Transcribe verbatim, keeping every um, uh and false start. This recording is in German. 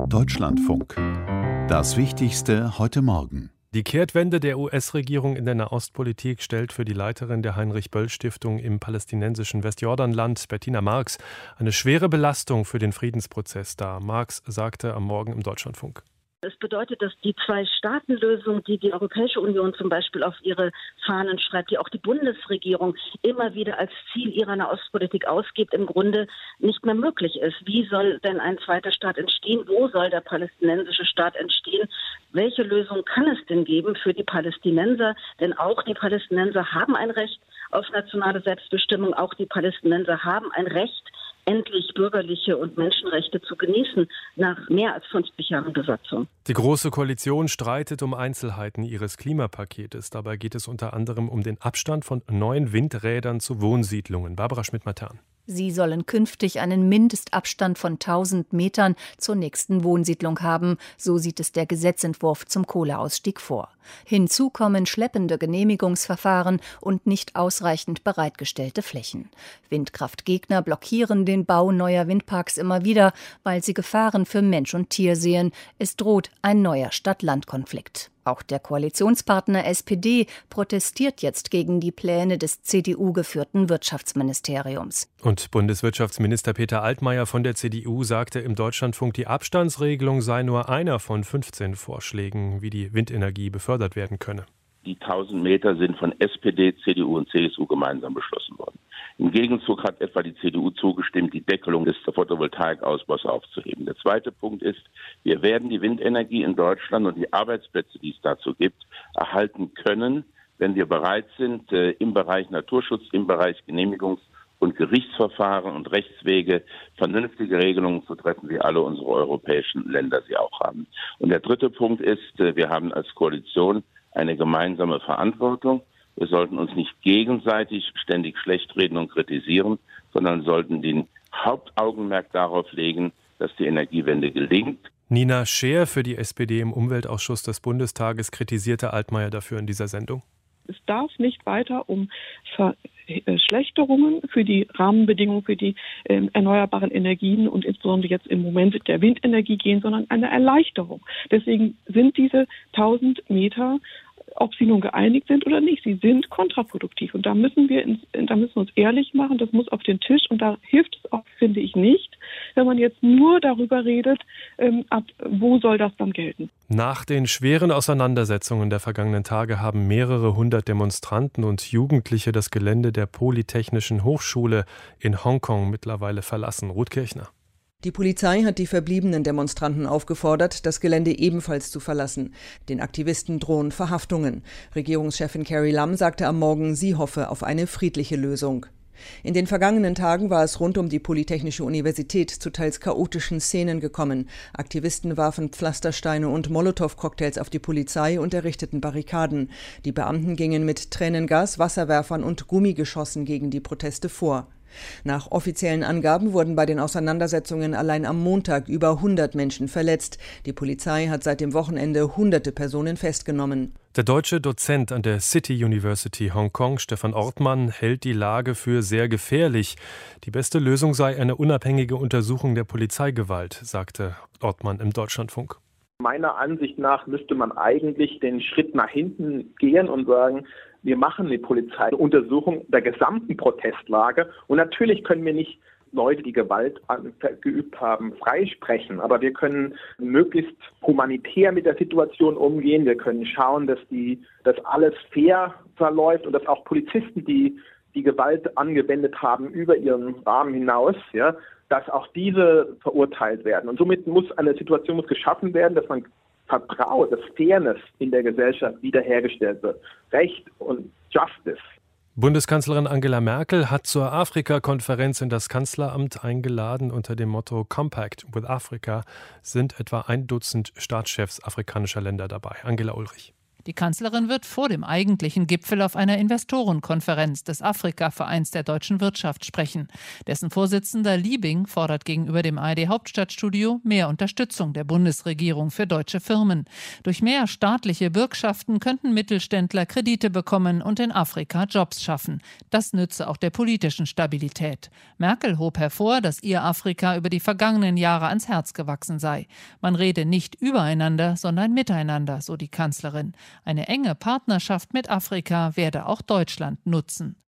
Deutschlandfunk. Das Wichtigste heute Morgen. Die Kehrtwende der U S-Regierung in der Nahostpolitik stellt für die Leiterin der Heinrich-Böll-Stiftung im palästinensischen Westjordanland, Bettina Marx, eine schwere Belastung für den Friedensprozess dar. Marx sagte am Morgen im Deutschlandfunk. Es bedeutet, dass die Zwei-Staaten-Lösung, die die Europäische Union zum Beispiel auf ihre Fahnen schreibt, die auch die Bundesregierung immer wieder als Ziel ihrer Nahostpolitik ausgibt, im Grunde nicht mehr möglich ist. Wie soll denn ein zweiter Staat entstehen? Wo soll der palästinensische Staat entstehen? Welche Lösung kann es denn geben für die Palästinenser? Denn auch die Palästinenser haben ein Recht auf nationale Selbstbestimmung. Auch die Palästinenser haben ein Recht, endlich bürgerliche und Menschenrechte zu genießen, nach mehr als fünfzig Jahren Besatzung. Die Große Koalition streitet um Einzelheiten ihres Klimapaketes. Dabei geht es unter anderem um den Abstand von neuen Windrädern zu Wohnsiedlungen. Barbara Schmidt-Matern. Sie sollen künftig einen Mindestabstand von tausend Metern zur nächsten Wohnsiedlung haben. So sieht es der Gesetzentwurf zum Kohleausstieg vor. Hinzu kommen schleppende Genehmigungsverfahren und nicht ausreichend bereitgestellte Flächen. Windkraftgegner blockieren den Bau neuer Windparks immer wieder, weil sie Gefahren für Mensch und Tier sehen. Es droht ein neuer Stadt-Land-Konflikt. Auch der Koalitionspartner S P D protestiert jetzt gegen die Pläne des C D U-geführten Wirtschaftsministeriums. Und Bundeswirtschaftsminister Peter Altmaier von der C D U sagte im Deutschlandfunk, die Abstandsregelung sei nur einer von fünfzehn Vorschlägen, wie die Windenergie befördert werden könne. Die tausend Meter sind von S P D, C D U und C S U gemeinsam beschlossen worden. Im Gegenzug hat etwa die C D U zugestimmt, die Deckelung des Photovoltaikausbaus aufzuheben. Der zweite Punkt ist, wir werden die Windenergie in Deutschland und die Arbeitsplätze, die es dazu gibt, erhalten können, wenn wir bereit sind, im Bereich Naturschutz, im Bereich Genehmigungs- und Gerichtsverfahren und Rechtswege vernünftige Regelungen zu treffen, wie alle unsere europäischen Länder sie auch haben. Und der dritte Punkt ist, wir haben als Koalition eine gemeinsame Verantwortung. Wir sollten uns nicht gegenseitig ständig schlecht reden und kritisieren, sondern sollten den Hauptaugenmerk darauf legen, dass die Energiewende gelingt. Nina Scheer für die S P D im Umweltausschuss des Bundestages kritisierte Altmaier dafür in dieser Sendung. Es darf nicht weiter um Verschlechterungen für die Rahmenbedingungen für die äh, erneuerbaren Energien und insbesondere jetzt im Moment der Windenergie gehen, sondern eine Erleichterung. Deswegen sind diese tausend Meter, ob sie nun geeinigt sind oder nicht, sie sind kontraproduktiv. Und da müssen wir ins, da müssen wir uns ehrlich machen, das muss auf den Tisch. Und da hilft es auch, finde ich, nicht, wenn man jetzt nur darüber redet, ähm, ab wo soll das dann gelten. Nach den schweren Auseinandersetzungen der vergangenen Tage haben mehrere hundert Demonstranten und Jugendliche das Gelände der Polytechnischen Hochschule in Hongkong mittlerweile verlassen. Ruth Kirchner. Die Polizei hat die verbliebenen Demonstranten aufgefordert, das Gelände ebenfalls zu verlassen. Den Aktivisten drohen Verhaftungen. Regierungschefin Carrie Lam sagte am Morgen, sie hoffe auf eine friedliche Lösung. In den vergangenen Tagen war es rund um die Polytechnische Universität zu teils chaotischen Szenen gekommen. Aktivisten warfen Pflastersteine und Molotow-Cocktails auf die Polizei und errichteten Barrikaden. Die Beamten gingen mit Tränengas, Wasserwerfern und Gummigeschossen gegen die Proteste vor. Nach offiziellen Angaben wurden bei den Auseinandersetzungen allein am Montag über hundert Menschen verletzt. Die Polizei hat seit dem Wochenende hunderte Personen festgenommen. Der deutsche Dozent an der City University Hongkong, Stefan Ortmann, hält die Lage für sehr gefährlich. Die beste Lösung sei eine unabhängige Untersuchung der Polizeigewalt, sagte Ortmann im Deutschlandfunk. Meiner Ansicht nach müsste man eigentlich den Schritt nach hinten gehen und sagen, wir machen die Polizeiuntersuchung der gesamten Protestlage. Und natürlich können wir nicht Leute, die Gewalt geübt haben, freisprechen. Aber wir können möglichst humanitär mit der Situation umgehen. Wir können schauen, dass die, dass alles fair verläuft und dass auch Polizisten, die die Gewalt angewendet haben über ihren Rahmen hinaus, ja, dass auch diese verurteilt werden. Und somit muss eine Situation muss geschaffen werden, dass man Vertrauen, dass Fairness in der Gesellschaft wiederhergestellt wird. Recht und Justice. Bundeskanzlerin Angela Merkel hat zur Afrika-Konferenz in das Kanzleramt eingeladen. Unter dem Motto Compact with Africa sind etwa ein Dutzend Staatschefs afrikanischer Länder dabei. Angela Ulrich. Die Kanzlerin wird vor dem eigentlichen Gipfel auf einer Investorenkonferenz des Afrika-Vereins der deutschen Wirtschaft sprechen. Dessen Vorsitzender Liebing fordert gegenüber dem A R D-Hauptstadtstudio mehr Unterstützung der Bundesregierung für deutsche Firmen. Durch mehr staatliche Bürgschaften könnten Mittelständler Kredite bekommen und in Afrika Jobs schaffen. Das nütze auch der politischen Stabilität. Merkel hob hervor, dass ihr Afrika über die vergangenen Jahre ans Herz gewachsen sei. Man rede nicht übereinander, sondern miteinander, so die Kanzlerin. Eine enge Partnerschaft mit Afrika werde auch Deutschland nutzen.